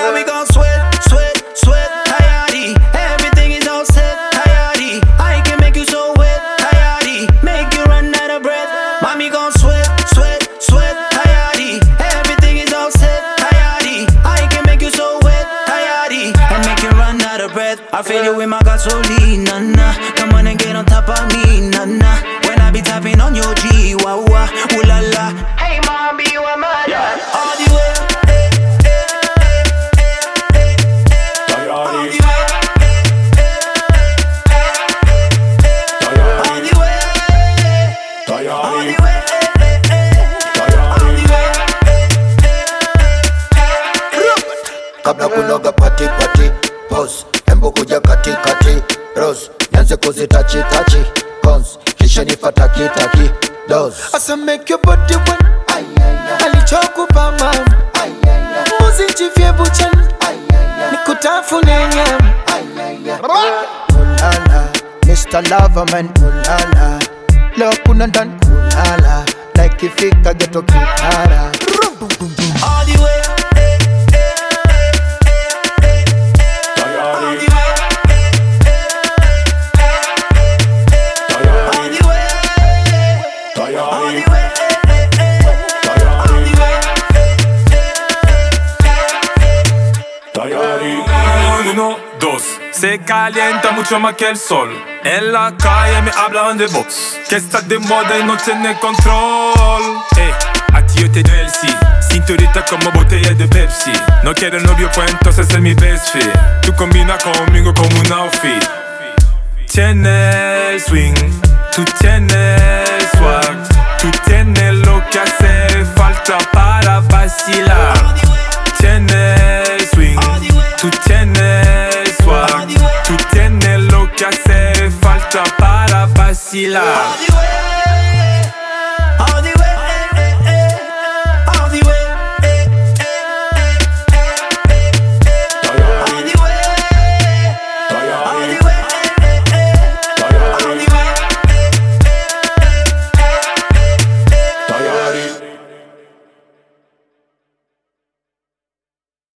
Now we gon' sweat, sweat, sweat, tidy. Everything is all set, tidy. I can make you so wet, tidy. Make you run out of breath. Mommy gon' sweat, sweat, sweat, tidy. Everything is all set, tidy. I can make you so wet, tidy. And make you run out of breath. I fill you with my gasolina, nah. Come on and get on top of me, nah, nah. When I be tapping on your G, wah, wah, ooh la la. Hey, mommy, you are mine. Yeah. All the way. Kabla kunoga pati pati pause, embo kuja kati kati rose, nianze kuzitachi tachi cons, kisha nifata kitaki dose. Asa make your body wet, alichokupa mama, muzijifye buchani, nikutafune nyama. Ulala, Mr. Loverman, ulala, leo kuna ndani ulala, like ifika geto kitara. All the way. Uno, dos, se calienta mucho más que el sol. En la calle me hablan de vos, que estás de moda y no tienes control. A ti yo te doy el sí, cinturita como botella de Pepsi. No quiero novio pues entonces es mi best fit. Tú combinas conmigo como un outfit. Tienes swing, tú tienes swag, tú tienes lo que hace falta para vacilar. Tienes swing, tú tienes